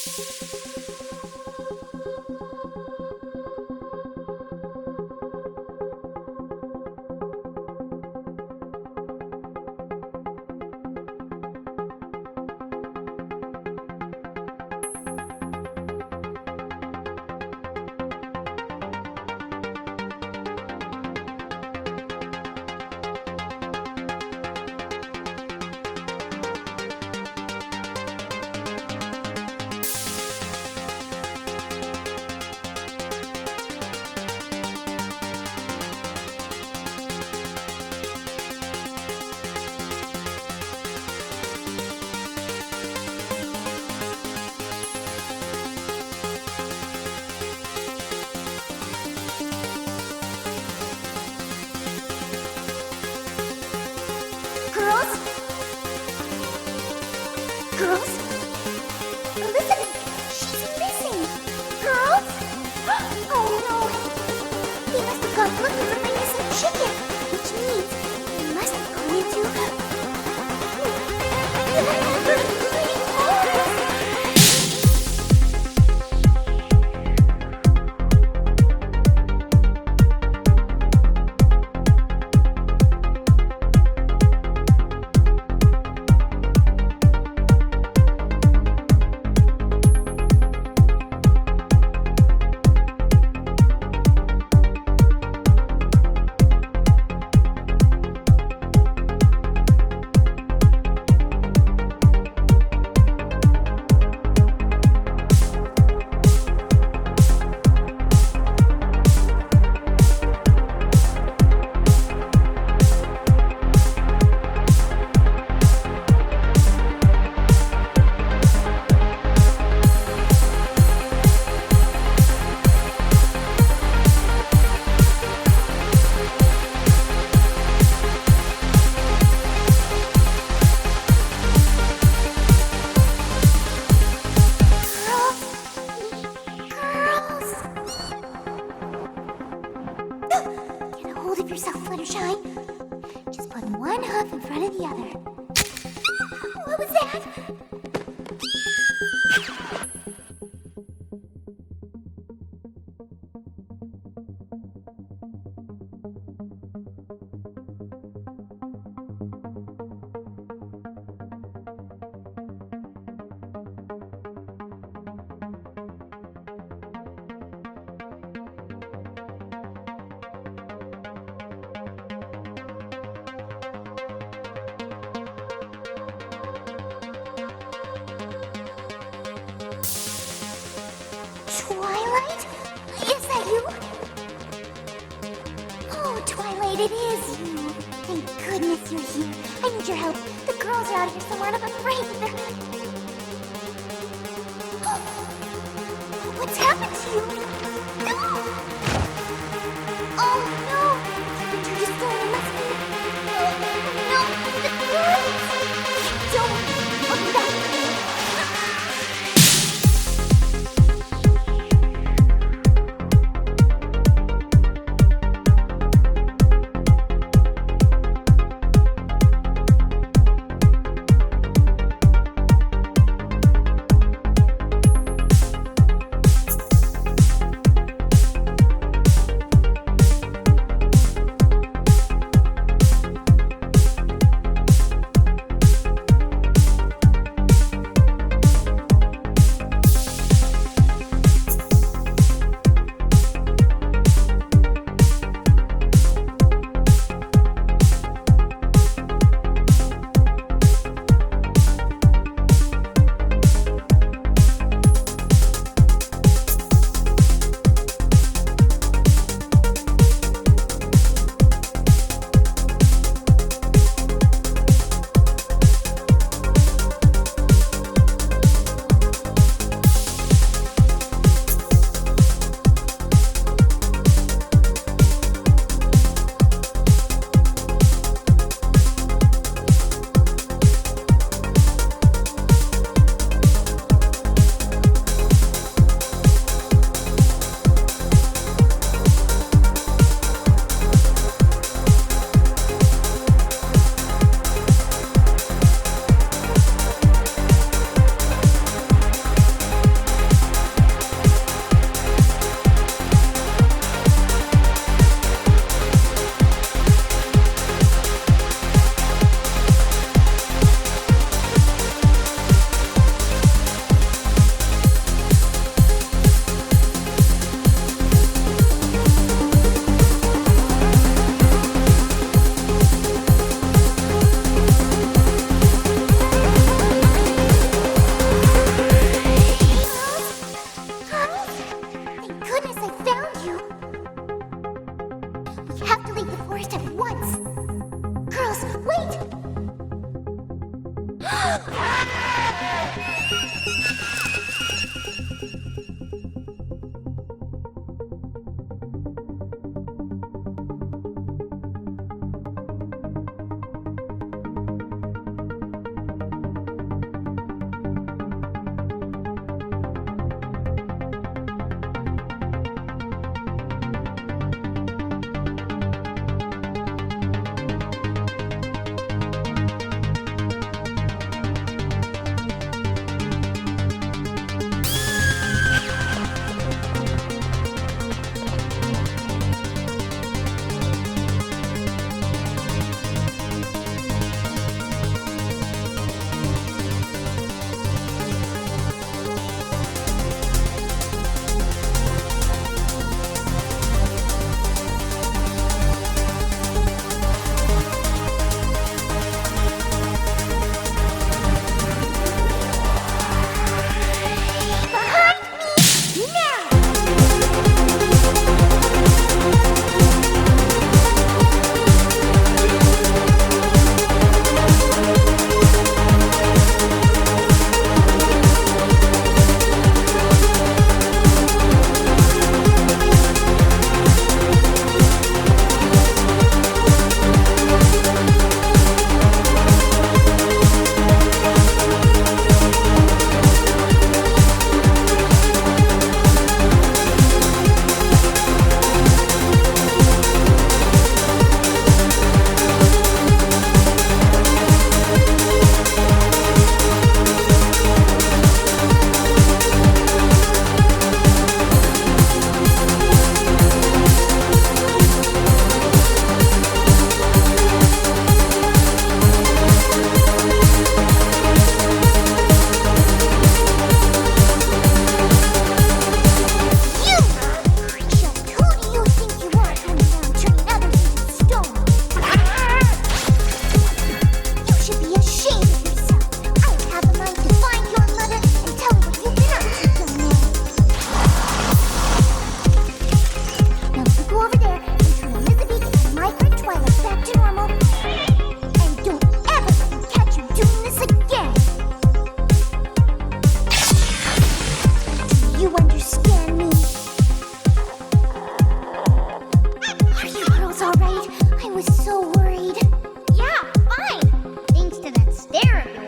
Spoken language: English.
Girls? Girls? Elizabeth! She's missing! Girls? Oh no! They must have gone looking for my missing chicken! Which means they must have gone into... the never-ending forest! Get a hold of yourself, Fluttershy. Just put one hoof in front of the other. What was that? Twilight? Is that you? Oh, Twilight, it is you. Thank goodness you're here. I need your help. The girls are out here somewhere and I'm afraid that they're... What's happened to you? No! Oh, no! You're just going to mess me. Oh, no! The girls! Don't look back. therapy.